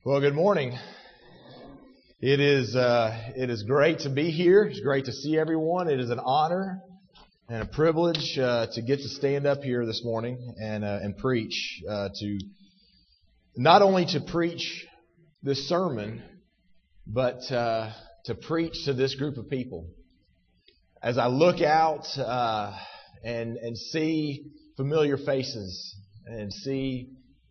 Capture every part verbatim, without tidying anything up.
Well, good morning. It is uh, it is great to be here. It's great to see everyone. It is an honor and a privilege uh, to get to stand up here this morning and uh, and preach. Uh, to not only to preach this sermon, but uh, to preach to this group of people. As I look out uh, and and see familiar faces and see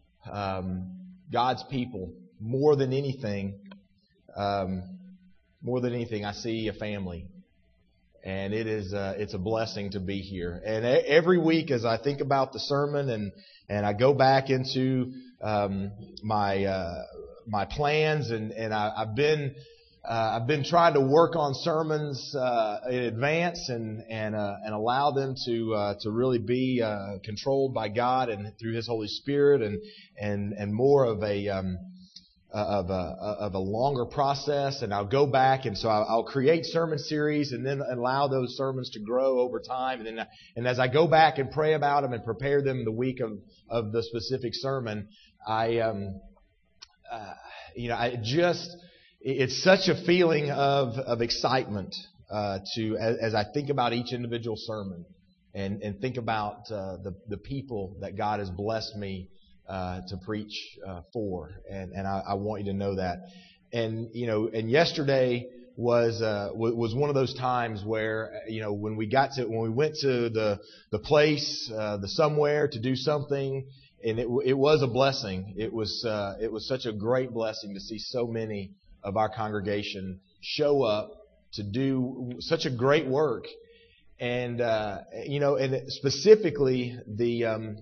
um, God's people. More than anything, um, more than anything, I see a family, and it is uh, it's a blessing to be here. And every week, as I think about the sermon, and and I go back into um, my uh, my plans, and and I, I've been uh, I've been trying to work on sermons uh, in advance, and and uh, and allow them to uh, to really be uh, controlled by God and through His Holy Spirit, and and and more of a um, of a of a longer process, and I'll go back, and so I'll, I'll create sermon series, and then allow those sermons to grow over time, and then and as I go back and pray about them and prepare them the week of of the specific sermon, I um uh, you know I just it's such a feeling of of excitement uh, to as, as I think about each individual sermon, and and think about uh, the the people that God has blessed me Uh, to preach uh, for, and and I, I want you to know that. And you know, and yesterday was uh, w- was one of those times where you know when we got to when we went to the the place, uh, the somewhere to do something, and it it was a blessing. It was uh, it was such a great blessing to see so many of our congregation show up to do such a great work, and uh, you know, and specifically the. Um,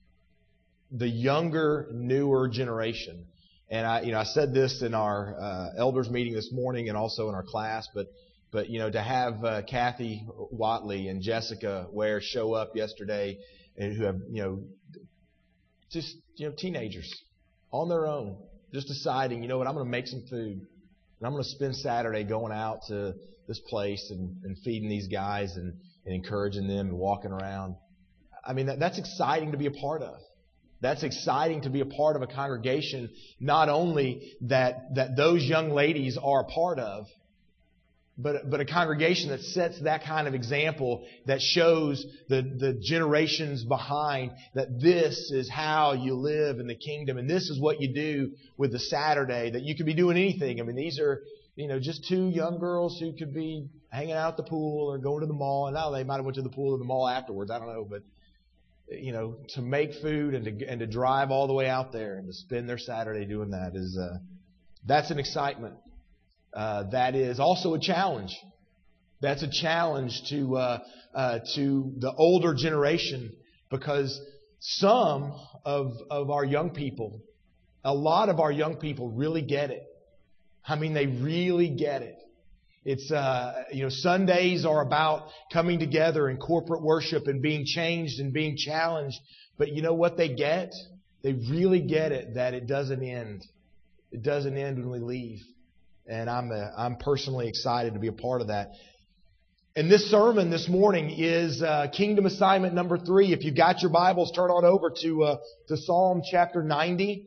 the younger, newer generation. And I, you know, I said this in our uh, elders meeting this morning and also in our class, but, but, you know, to have uh, Kathy Watley and Jessica Ware show up yesterday, and who have, you know, just, you know, teenagers on their own, just deciding, you know what, I'm going to make some food, and I'm going to spend Saturday going out to this place and, and feeding these guys and, and encouraging them and walking around. I mean, that, that's exciting to be a part of. That's exciting to be a part of a congregation, not only that that those young ladies are a part of, but but a congregation that sets that kind of example, that shows the, the generations behind that this is how you live in the kingdom, and this is what you do with the Saturday, that you could be doing anything. I mean, these are, you know, just two young girls who could be hanging out at the pool or going to the mall, and now they might have went to the pool or the mall afterwards. I don't know, but you know, to make food and to and to drive all the way out there and to spend their Saturday doing that is uh, that's an excitement. Uh, that is also a challenge. That's a challenge to uh, uh, to the older generation, because some of of our young people, a lot of our young people really get it. I mean, they really get it. It's, uh, you know, Sundays are about coming together in corporate worship and being changed and being challenged. But you know what they get? They really get it, that it doesn't end. It doesn't end when we leave. And I'm, uh, I'm personally excited to be a part of that. And this sermon this morning is uh, Kingdom Assignment number three. If you've got your Bibles, turn on over to, uh, to Psalm chapter ninety.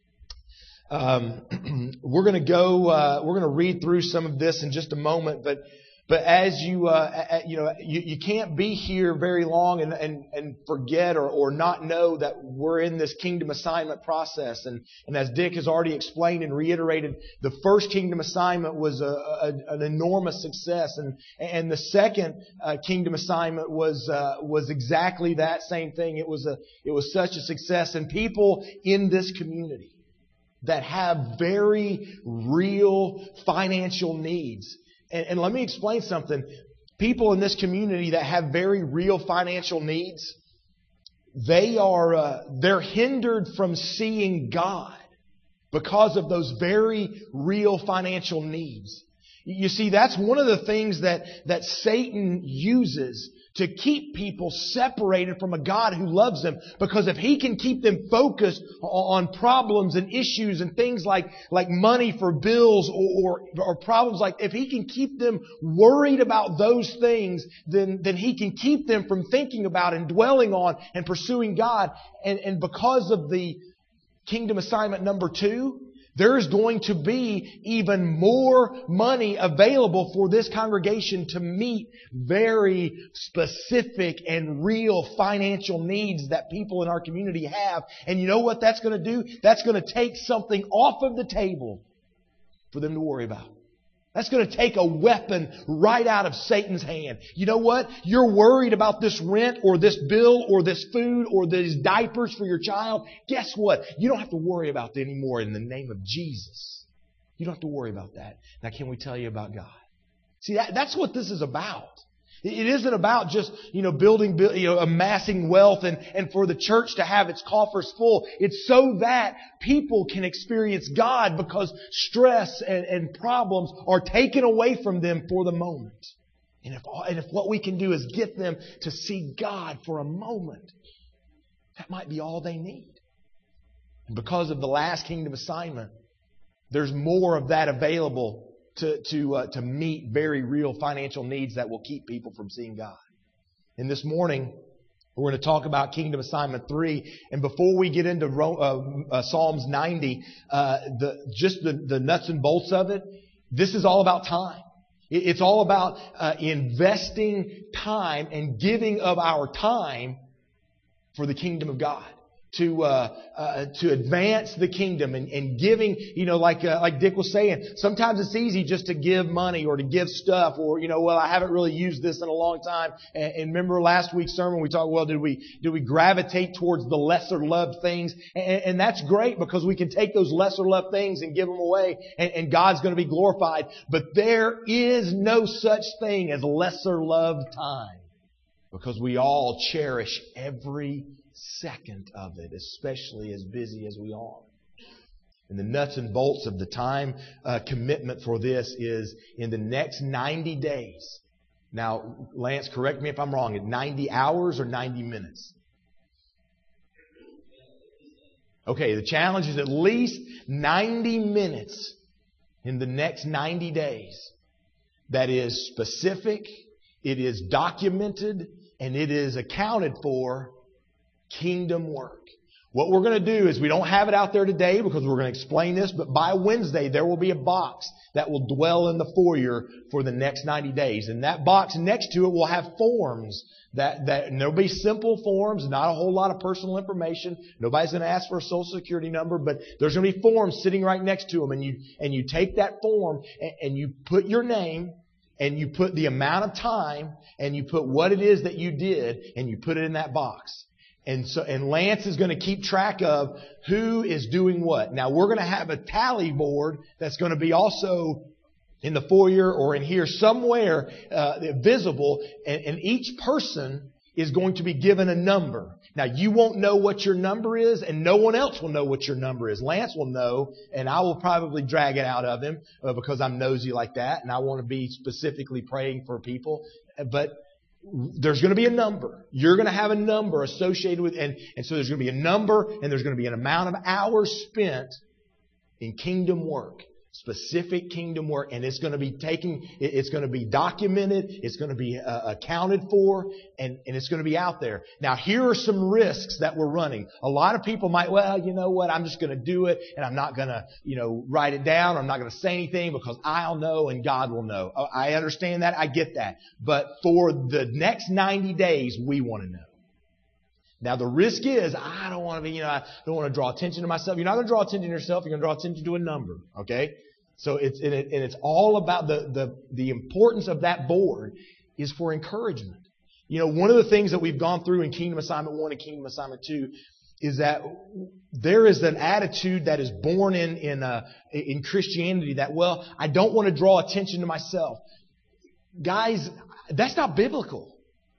Um, we're going to go, uh, we're going to read through some of this in just a moment, but, but as you, uh, you know, you, you can't be here very long and, and, and forget or, or not know that we're in this kingdom assignment process. And, and as Dick has already explained and reiterated, the first kingdom assignment was a, a, an enormous success. And, and the second, uh, kingdom assignment was, uh, was exactly that same thing. It was a, it was such a success, and people in this community that have very real financial needs. And, and let me explain something. People in this community that have very real financial needs, they are uh, they're hindered from seeing God because of those very real financial needs. You see, that's one of the things that, that Satan uses to keep people separated from a God who loves them. Because if he can keep them focused on problems and issues and things like, like money for bills or, or, or problems like, if he can keep them worried about those things, then, then he can keep them from thinking about and dwelling on and pursuing God. And, and because of the kingdom assignment number two, there is going to be even more money available for this congregation to meet very specific and real financial needs that people in our community have. And you know what that's going to do? That's going to take something off of the table for them to worry about. That's going to take a weapon right out of Satan's hand. You know what? You're worried about this rent or this bill or this food or these diapers for your child. Guess what? You don't have to worry about that anymore in the name of Jesus. You don't have to worry about that. Now, can we tell you about God? See, that, that's what this is about. It isn't about just, you know, building, you know, amassing wealth and, and for the church to have its coffers full. It's so that people can experience God because stress and, and problems are taken away from them for the moment. And if, and if what we can do is get them to see God for a moment, that might be all they need. And because of the last kingdom assignment, there's more of that available to to uh, to meet very real financial needs that will keep people from seeing God. And this morning, we're going to talk about Kingdom Assignment three. And before we get into uh, uh, Psalms ninety, uh, the just the, the nuts and bolts of it, this is all about time. It, it's all about uh, investing time and giving of our time for the kingdom of God. To uh, uh, to advance the kingdom and, and giving, you know, like uh, like Dick was saying, sometimes it's easy just to give money or to give stuff or, you know, well, I haven't really used this in a long time. And, and remember last week's sermon, we talked, well, did we did we gravitate towards the lesser loved things? And, and that's great because we can take those lesser loved things and give them away and, and God's going to be glorified. But there is no such thing as lesser loved time because we all cherish every second of it, especially as busy as we are. And the nuts and bolts of the time uh, commitment for this is in the next ninety days. Now, Lance, correct me if I'm wrong. At ninety hours or ninety minutes? Okay, the challenge is at least ninety minutes in the next ninety days. That is specific, it is documented, and it is accounted for kingdom work. What we're going to do is we don't have it out there today because we're going to explain this, but by Wednesday there will be a box that will dwell in the foyer for the next ninety days. And that box next to it will have forms that, that and there'll be simple forms, not a whole lot of personal information. Nobody's going to ask for a social security number, but there's going to be forms sitting right next to them. And you, and you take that form and, and you put your name and you put the amount of time and you put what it is that you did and you put it in that box. And so, and Lance is going to keep track of who is doing what. Now, we're going to have a tally board that's going to be also in the foyer or in here somewhere uh, visible. And, and each person is going to be given a number. Now, you won't know what your number is, and no one else will know what your number is. Lance will know, and I will probably drag it out of him uh, because I'm nosy like that, and I want to be specifically praying for people. But there's going to be a number. You're going to have a number associated with, and, and so there's going to be a number, and there's going to be an amount of hours spent in kingdom work, specific kingdom work, and it's going to be taken, it's going to be documented, it's going to be uh, accounted for, and, and it's going to be out there. Now, here are some risks that we're running. A lot of people might, well, you know what, I'm just going to do it, and I'm not going to, you know, write it down, or I'm not going to say anything because I'll know and God will know. I understand that, I get that. But for the next ninety days, we want to know. Now, the risk is, I don't want to be, you know, I don't want to draw attention to myself. You're not going to draw attention to yourself. You're going to draw attention to a number. Okay? So it's, and, it, and it's all about the, the, the importance of that board is for encouragement. You know, one of the things that we've gone through in Kingdom Assignment one and Kingdom Assignment two is that there is an attitude that is born in, in, uh, in Christianity that, well, I don't want to draw attention to myself. Guys, that's not biblical.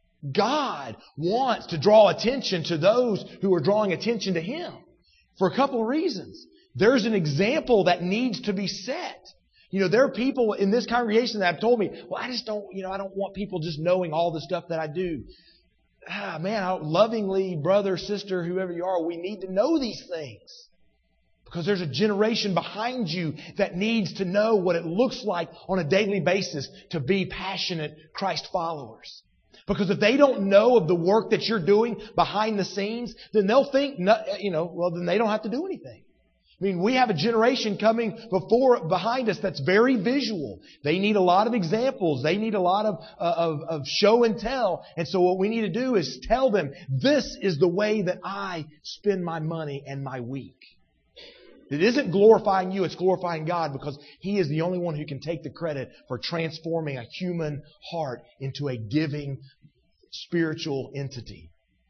God wants to draw attention to those who are drawing attention to Him for a couple of reasons. There's an example that needs to be set. You know, there are people in this congregation that have told me, well, I just don't, you know, I don't want people just knowing all the stuff that I do. Ah, man, I, lovingly, brother, sister, whoever you are, we need to know these things. Because there's a generation behind you that needs to know what it looks like on a daily basis to be passionate Christ followers. Because if they don't know of the work that you're doing behind the scenes, then they'll think, you know, well, then they don't have to do anything. I mean, we have a generation coming before, behind us that's very visual. They need a lot of examples. They need a lot of, uh, of, of show and tell. And so what we need to do is tell them, this is the way that I spend my money and my week. It isn't glorifying you, it's glorifying God, because He is the only one who can take the credit for transforming a human heart into a giving spiritual entity.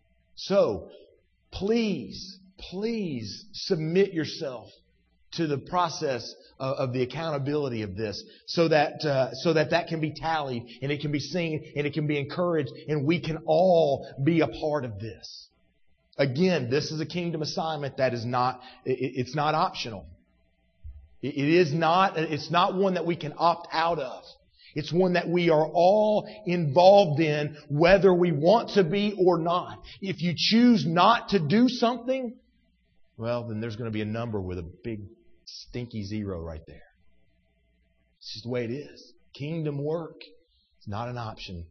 So, please, please submit yourself to the process of, of the accountability of this, so that uh, so that that can be tallied and it can be seen and it can be encouraged, and we can all be a part of this. Again, this is a kingdom assignment that is not, it's not optional. It is not, it's not one that we can opt out of. It's one that we are all involved in, whether we want to be or not. If you choose not to do something, well, then there's going to be a number with a big stinky zero right there. It's just the way it is. Kingdom work is not an option.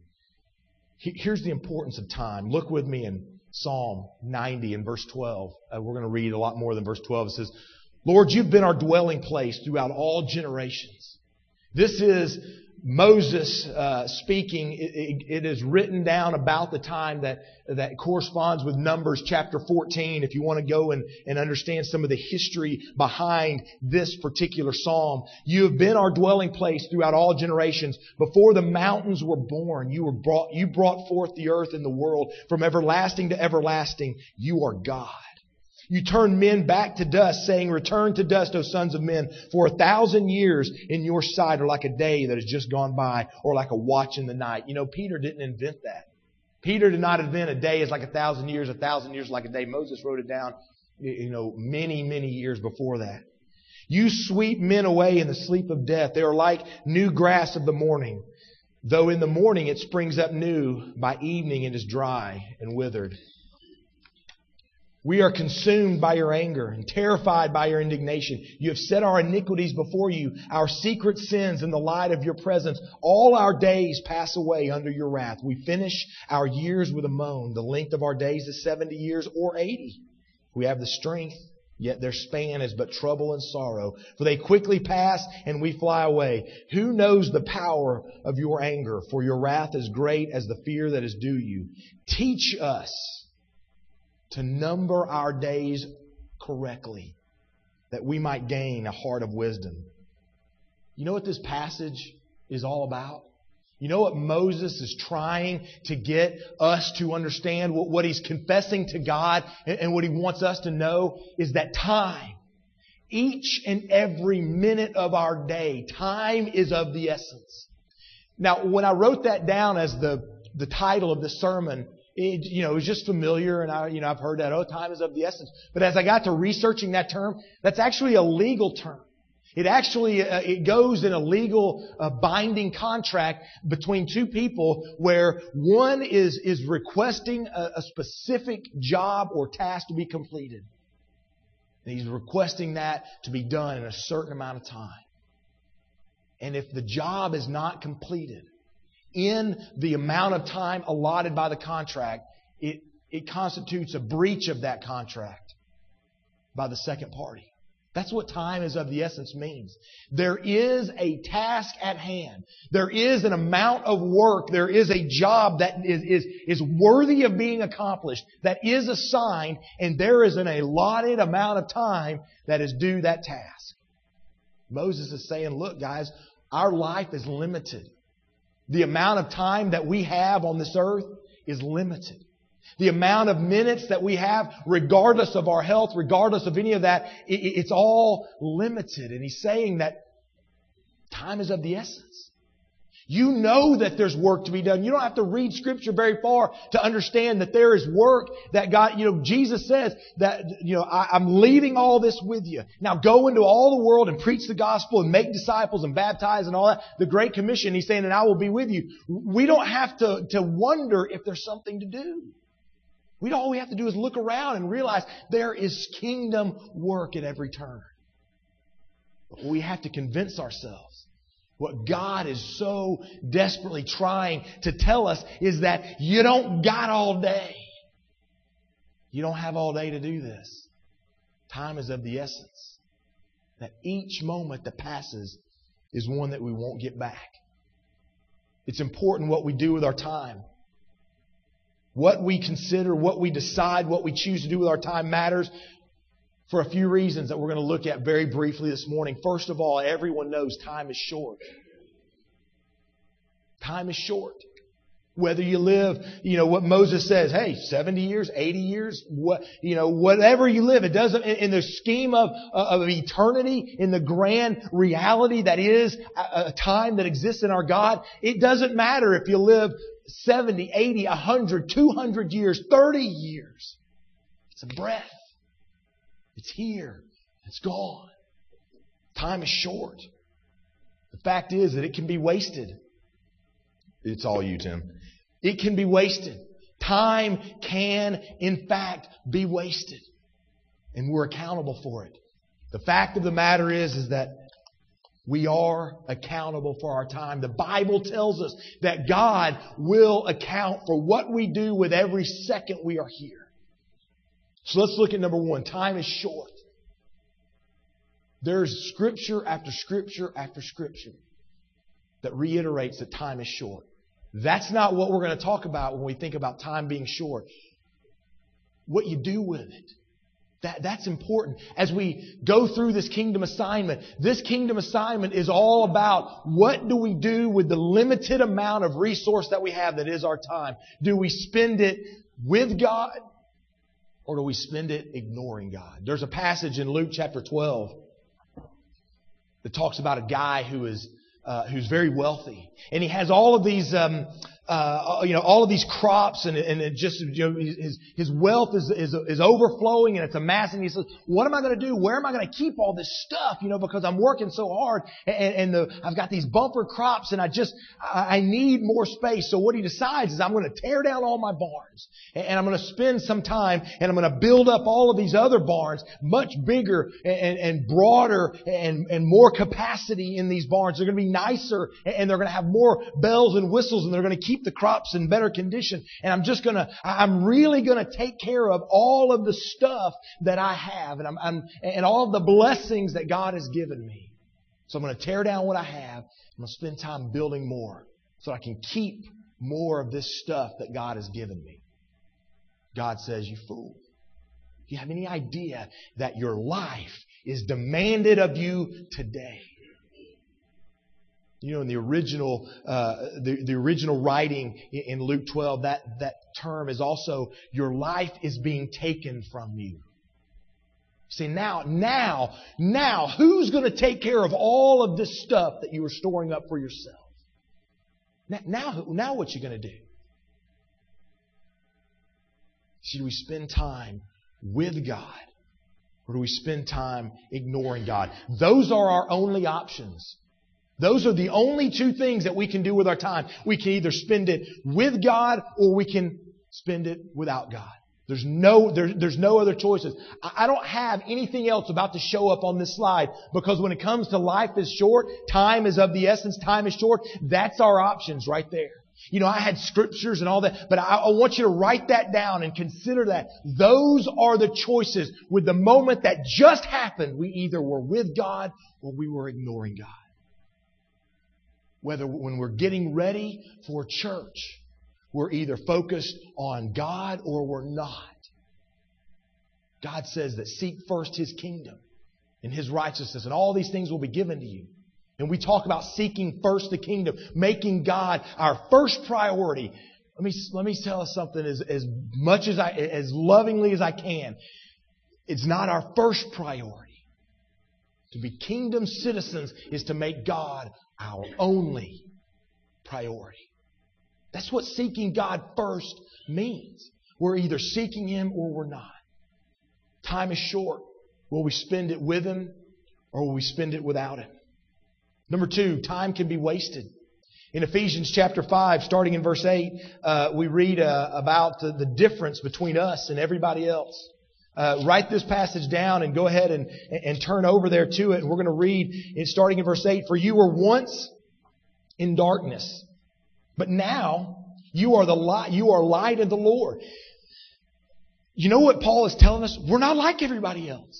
Here's the importance of time. Look with me in Psalm ninety and verse twelve. Uh, we're going to read a lot more than verse twelve. It says, Lord, you've been our dwelling place throughout all generations. This is Moses uh, speaking. It, it, it is written down about the time that, that corresponds with Numbers chapter fourteen. If you want to go and, and understand some of the history behind this particular psalm. You have been our dwelling place throughout all generations. Before the mountains were born, you were brought, you brought forth the earth and the world. From everlasting to everlasting, you are God. You turn men back to dust, saying, return to dust, O sons of men. For a thousand years in your sight are like a day that has just gone by, or like a watch in the night. You know, Peter didn't invent that. Peter did not invent a day is like a thousand years, a thousand years like a day. Moses wrote it down, you know, many, many years before that. You sweep men away in the sleep of death. They are like new grass of the morning. Though in the morning it springs up new, by evening it is dry and withered. We are consumed by your anger and terrified by your indignation. You have set our iniquities before you, our secret sins in the light of your presence. All our days pass away under your wrath. We finish our years with a moan. The length of our days is seventy years or eighty. We have the strength, yet their span is but trouble and sorrow. For they quickly pass and we fly away. Who knows the power of your anger? For your wrath is great as the fear that is due you. Teach us to number our days correctly, that we might gain a heart of wisdom. You know what this passage is all about? You know what Moses is trying to get us to understand? What, what he's confessing to God and, and what he wants us to know is that time, each and every minute of our day, time is of the essence. Now, when I wrote that down as the, the title of this sermon, It, you know, it was just familiar, and I, you know, I've heard that, oh, time is of the essence. But as I got to researching that term, that's actually a legal term. It actually, uh, it goes in a legal uh, binding contract between two people where one is, is requesting a, a specific job or task to be completed. And he's requesting that to be done in a certain amount of time. And if the job is not completed in the amount of time allotted by the contract, it, it constitutes a breach of that contract by the second party. That's what time is of the essence means. There is a task at hand. There is an amount of work. There is a job that is, is, is worthy of being accomplished, that is assigned, and there is an allotted amount of time that is due that task. Moses is saying, look, guys, our life is limited. The amount of time that we have on this earth is limited. The amount of minutes that we have, regardless of our health, regardless of any of that, it's all limited. And he's saying that time is of the essence. You know that there's work to be done. You don't have to read Scripture very far to understand that there is work that God, you know, Jesus says that, you know, I, I'm leaving all this with you. Now go into all the world and preach the gospel and make disciples and baptize and all that. The Great Commission, He's saying, and I will be with you. We don't have to, to wonder if there's something to do. We all we have to do is look around and realize there is kingdom work at every turn. But we have to convince ourselves. What God is so desperately trying to tell us is that you don't got all day. You don't have all day to do this. Time is of the essence. that each moment that passes is one that we won't get back. It's important what we do with our time. What we consider, what we decide, what we choose to do with our time matters for a few reasons that we're going to look at very briefly this morning. First of all, everyone knows time is short. Time is short. Whether you live, you know, what Moses says, hey, seventy years, eighty years, what, you know, whatever you live, it doesn't, in, in the scheme of, of eternity, in the grand reality that is a, a time that exists in our God, it doesn't matter if you live seventy, eighty, one hundred, two hundred years, thirty years. It's a breath. It's here. It's gone. Time is short. The fact is that it can be wasted. It's all you, Tim. It can be wasted. Time can, in fact, be wasted. And we're accountable for it. The fact of the matter is, is that we are accountable for our time. The Bible tells us that God will account for what we do with every second we are here. So let's look at number one. Time is short. There's scripture after scripture after scripture that reiterates that time is short. That's not what we're going to talk about when we think about time being short. What you do with it. That, that's important. As we go through this kingdom assignment, this kingdom assignment is all about what do we do with the limited amount of resource that we have that is our time. Do we spend it with God or do we spend it ignoring God? There's a passage in Luke chapter twelve that talks about a guy who is Uh, who's very wealthy, and he has all of these, um, uh, you know, all of these crops, and, and it just, you know, his his wealth is, is is overflowing, and it's amassing. He says, "What am I going to do? Where am I going to keep all this stuff? You know, because I'm working so hard, and, and the, I've got these bumper crops, and I just I, I need more space." So what he decides is, I'm going to tear down all my barns, and, and I'm going to spend some time, and I'm going to build up all of these other barns, much bigger and, and broader and and more capacity in these barns. They're going to be nicer, and they're going to have more bells and whistles, and they're going to keep the crops in better condition. And I'm just going to, I'm really going to take care of all of the stuff that I have, and I'm, I'm and all of the blessings that God has given me. So I'm going to tear down what I have. I'm going to spend time building more, so I can keep more of this stuff that God has given me. God says, "You fool! Do you have any idea that your life is demanded of you today?" You know, in the original, uh, the, the original writing in Luke twelve, that, that term is also, your life is being taken from you. See, now, now, now, who's going to take care of all of this stuff that you were storing up for yourself? Now, now, now what you going to do? Should we spend time with God, or do we spend time ignoring God? Those are our only options. Those are the only two things that we can do with our time. We can either spend it with God or we can spend it without God. There's no, there, there's no other choices. I, I don't have anything else about to show up on this slide, because when it comes to life is short, time is of the essence, time is short. That's our options right there. You know, I had scriptures and all that, but I, I want you to write that down and consider that. Those are the choices. With the moment that just happened, we either were with God or we were ignoring God. Whether when we're getting ready for church, we're either focused on God or we're not. God says that seek first His kingdom and His righteousness, and all these things will be given to you. And we talk about seeking first the kingdom, making God our first priority. Let me, let me tell us something as, as much as I, as lovingly as I can. It's not our first priority. To be kingdom citizens is to make God our only priority. That's what seeking God first means. We're either seeking Him or we're not. Time is short. Will we spend it with Him or will we spend it without Him? Number two, time can be wasted. In Ephesians chapter five, starting in verse eight, uh, we read uh, about the, the difference between us and everybody else. Uh, write this passage down and go ahead and, and turn over there to it. We're going to read it starting in verse eight. For you were once in darkness, but now you are the light, you are light of the Lord. You know what Paul is telling us? We're not like everybody else.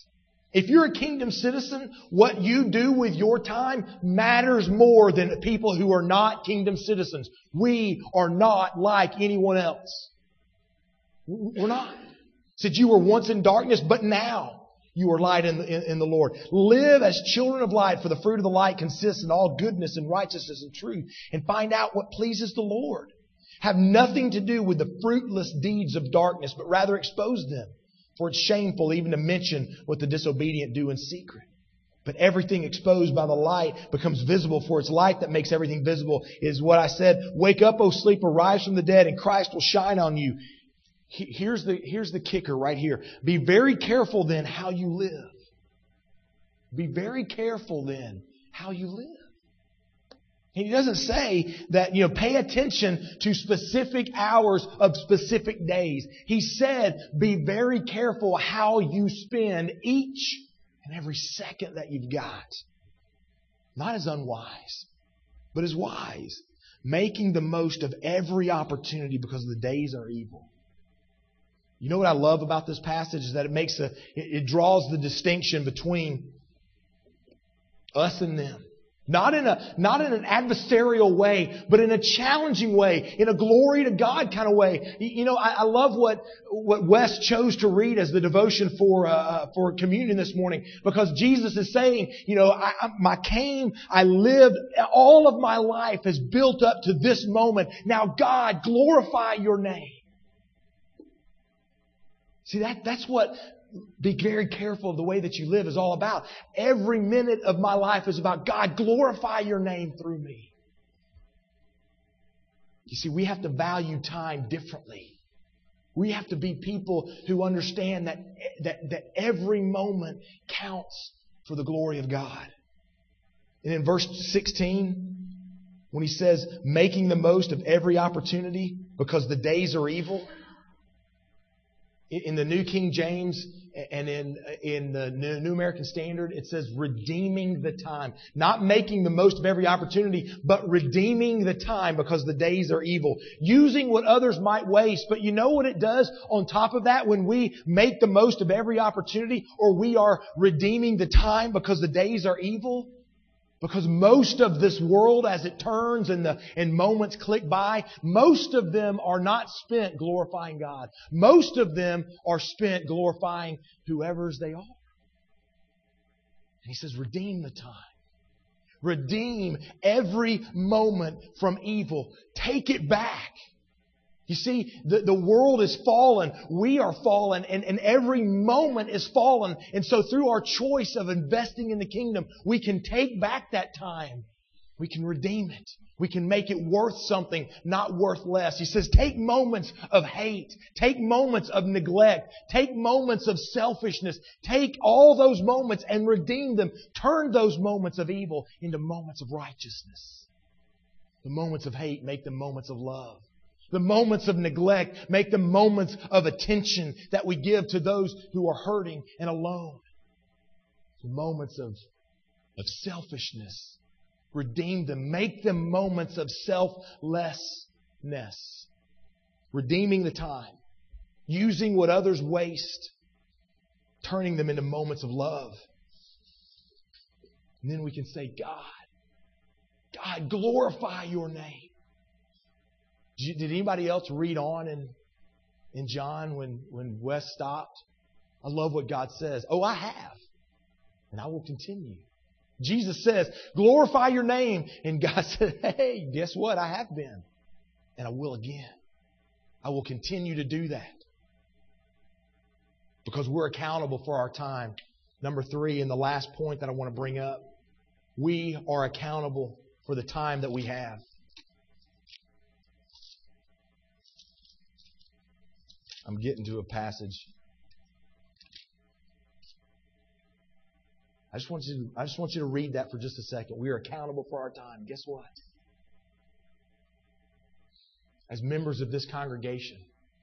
If you're a kingdom citizen, what you do with your time matters more than people who are not kingdom citizens. We are not like anyone else. We're not. It said you were once in darkness, but now you are light in the, in, in the Lord. Live as children of light, for the fruit of the light consists in all goodness and righteousness and truth. And find out what pleases the Lord. Have nothing to do with the fruitless deeds of darkness, but rather expose them. For it's shameful even to mention what the disobedient do in secret. But everything exposed by the light becomes visible, for it's light that makes everything visible, is what I said. Wake up, O sleeper, rise from the dead, and Christ will shine on you. Here's the, here's the kicker right here. Be very careful then how you live. Be very careful then how you live. And He doesn't say that, you know, pay attention to specific hours of specific days. He said, be very careful how you spend each and every second that you've got. Not as unwise, but as wise. Making the most of every opportunity because the days are evil. You know what I love about this passage is that it makes a, it, it draws the distinction between us and them. Not in a, not in an adversarial way, but in a challenging way, in a glory to God kind of way. You know, I, I love what, what Wes chose to read as the devotion for, uh, for communion this morning, because Jesus is saying, you know, I, I came, I lived, all of my life has built up to this moment. Now God, glorify your name. See, that, that's what be very careful of the way that you live is all about. Every minute of my life is about God, glorify your name through me. You see, we have to value time differently. We have to be people who understand that, that, that every moment counts for the glory of God. And in verse sixteen, when He says, making the most of every opportunity because the days are evil, in the New King James and in, in the New American Standard, it says redeeming the time. Not making the most of every opportunity, but redeeming the time because the days are evil. Using what others might waste. But you know what it does on top of that when we make the most of every opportunity, or we are redeeming the time because the days are evil? Because most of this world, as it turns and the and moments click by, most of them are not spent glorifying God. Most of them are spent glorifying whoever's they are. And He says, redeem the time. Redeem every moment from evil. Take it back. You see, the, the world is fallen. We are fallen. And, and every moment is fallen. And so through our choice of investing in the kingdom, we can take back that time. We can redeem it. We can make it worth something, not worth less. He says, take moments of hate. Take moments of neglect. Take moments of selfishness. Take all those moments and redeem them. Turn those moments of evil into moments of righteousness. The moments of hate, make them moments of love. The moments of neglect make the moments of attention that we give to those who are hurting and alone. The moments of, of selfishness, redeem them. Make them moments of selflessness. Redeeming the time. Using what others waste. Turning them into moments of love. And then we can say, God, God, glorify your name. Did anybody else read on in, in John when, when Wes stopped? I love what God says. Oh, I have. And I will continue. Jesus says, glorify your name. And God said, hey, guess what? I have been. And I will again. I will continue to do that. Because we're accountable for our time. Number three, and the last point that I want to bring up. We are accountable for the time that we have. I'm getting to a passage. I just want you to, I just want you to read that for just a second. We are accountable for our time. Guess what? As members of this congregation,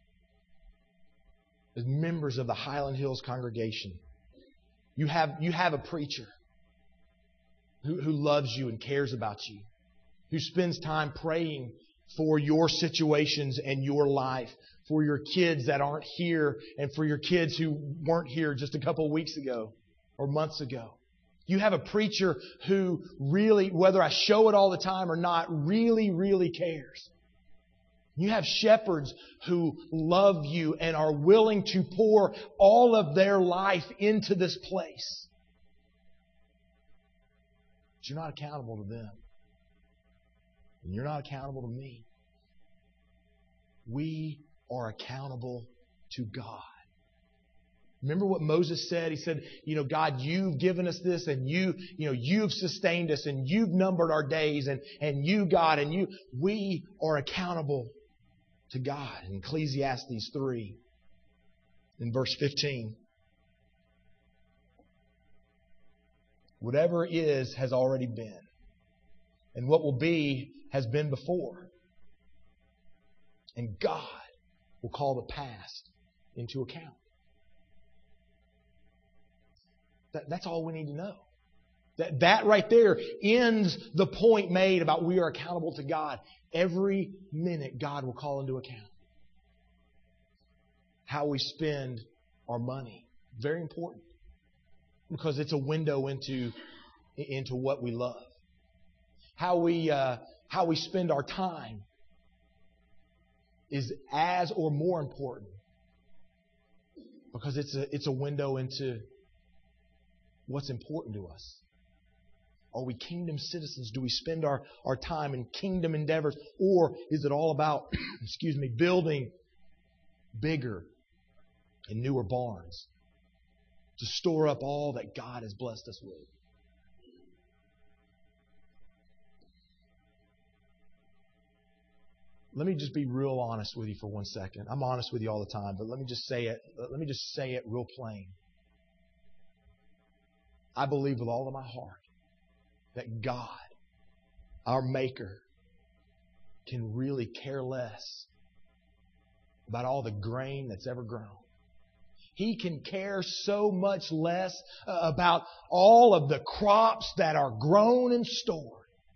as members of the Highland Hills congregation, you have, you have a preacher who, who loves you and cares about you, who spends time praying for your situations and your life, for your kids that aren't here, and for your kids who weren't here just a couple of weeks ago. or months ago. You have a preacher who really, whether I show it all the time or not, really, really cares. You have shepherds who love you and are willing to pour all of their life into this place. But you're not accountable to them. And you're not accountable to me. We are accountable to God. Remember what Moses said? He said, you know, God, you've given us this and you, you know, you've sustained us and you've numbered our days and, and you, God, and you, we are accountable to God. In Ecclesiastes three, in verse fifteen. Whatever is has already been. And what will be has been before. And God will call the past into account. That, that's all we need to know. That, that right there ends the point made about we are accountable to God. Every minute God will call into account. How we spend our money. Very important. Because it's a window into, into what we love. How we, uh, how we spend our time is as or more important. Because it's a, it's a window into what's important to us. Are we kingdom citizens? Do we spend our, our time in kingdom endeavors? Or is it all about, excuse me, building bigger and newer barns to store up all that God has blessed us with? Let me just be real honest with you for one second. I'm honest with you all the time, but let me just say it, let me just say it real plain. I believe with all of my heart that God, our Maker, can really care less about all the grain that's ever grown. He can care so much less about all of the crops that are grown and stored.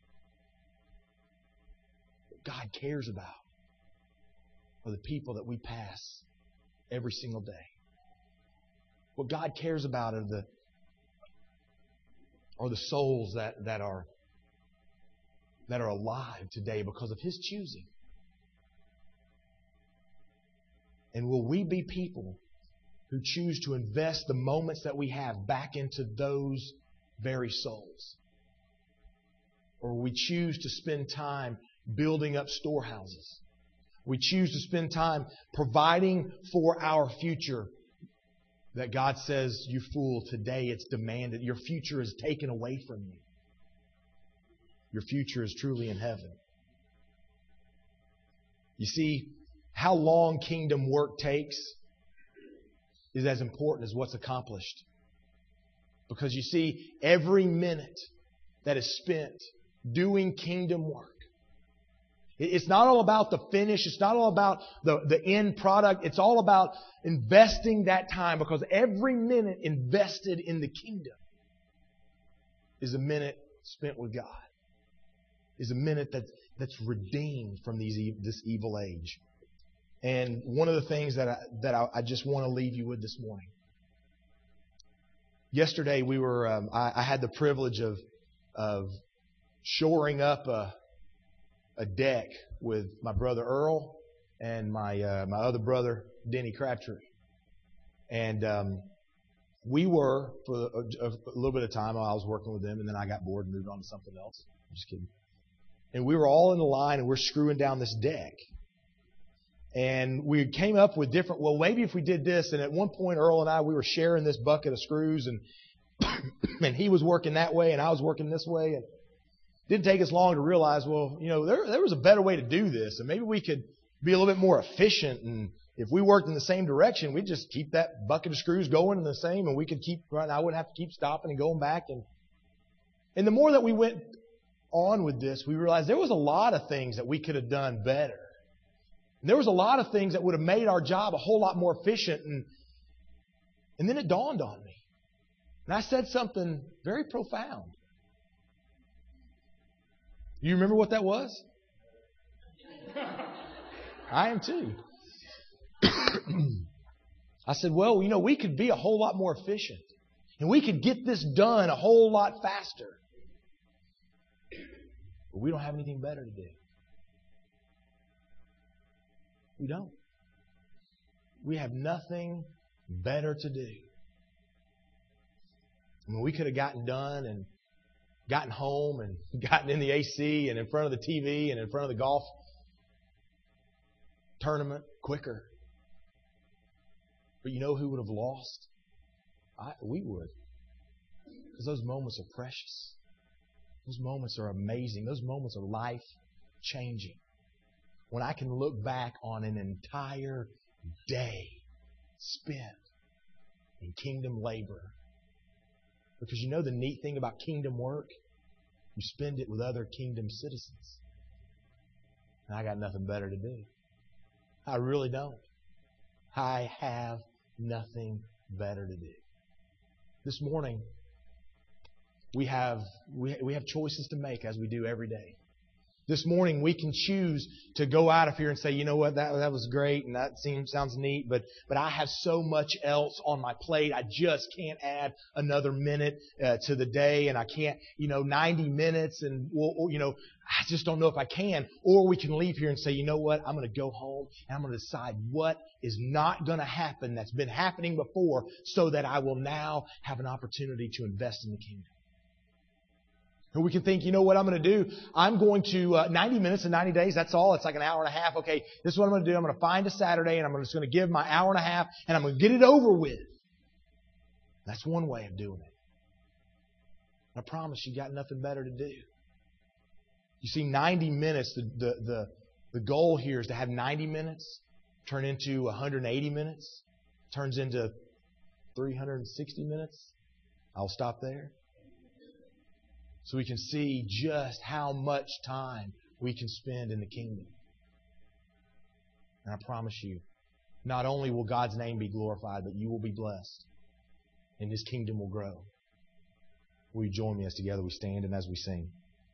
What God cares about are the people that we pass every single day. What God cares about are the are the souls that, that are that are alive today because of His choosing. And will we be people who choose to invest the moments that we have back into those very souls? Or will we choose to spend time building up storehouses? We choose to spend time providing for our future. That God says, you fool, today it's demanded. Your future is taken away from you. Your future is truly in heaven. You see, how long kingdom work takes is as important as what's accomplished. Because you see, every minute that is spent doing kingdom work, it's not all about the finish. It's not all about the, the end product. It's all about investing that time, because every minute invested in the kingdom is a minute spent with God. Is a minute that, that's redeemed from these, this evil age. And one of the things that I, that I, I just want to leave you with this morning. Yesterday we were, um, I, I had the privilege of, of shoring up a, a deck with my brother Earl and my uh, my other brother Denny Crabtree, and um, we were for a, a little bit of time. I was working with them, and then I got bored and moved on to something else. I'm just kidding. And we were all in the line, and we're screwing down this deck. And we came up with different. Well, maybe if we did this, and at one point Earl and I we were sharing this bucket of screws, and and he was working that way, and I was working this way, and didn't take us long to realize, well, you know, there there was a better way to do this, and maybe we could be a little bit more efficient. And if we worked in the same direction, we'd just keep that bucket of screws going in the same, and we could keep running. I wouldn't have to keep stopping and going back. And and the more that we went on with this, we realized there was a lot of things that we could have done better. And there was a lot of things that would have made our job a whole lot more efficient. And and then it dawned on me, and I said something very profound. You remember what that was? I am too. I said, well, you know, we could be a whole lot more efficient. And we could get this done a whole lot faster. But we don't have anything better to do. We don't. We have nothing better to do. I mean, we could have gotten done and gotten home and gotten in the A C and in front of the T V and in front of the golf tournament quicker. But you know who would have lost? I, we would. Because those moments are precious. Those moments are amazing. Those moments are life-changing. When I can look back on an entire day spent in kingdom labor. Because you know the neat thing about kingdom work? You spend it with other kingdom citizens. And I got nothing better to do. I really don't. I have nothing better to do. This morning, we have we, we have choices to make as we do every day. This morning, we can choose to go out of here and say, you know what, that that was great and that seems sounds neat, but but I have so much else on my plate. I just can't add another minute uh, to the day, and I can't, you know, ninety minutes, and well, or, you know, I just don't know if I can. Or we can leave here and say, you know what, I'm going to go home and I'm going to decide what is not going to happen that's been happening before, so that I will now have an opportunity to invest in the kingdom. And we can think, you know what I'm going to do? I'm going to, uh, ninety minutes in ninety days, that's all. It's like an hour and a half. Okay, this is what I'm going to do. I'm going to find a Saturday and I'm just going to give my hour and a half and I'm going to get it over with. That's one way of doing it. I promise you got nothing better to do. You see, ninety minutes, the, the, the, the goal here is to have ninety minutes turn into one hundred eighty minutes, turns into three hundred sixty minutes. I'll stop there. So we can see just how much time we can spend in the kingdom. And I promise you, not only will God's name be glorified, but you will be blessed. And His kingdom will grow. Will you join me as together we stand and as we sing?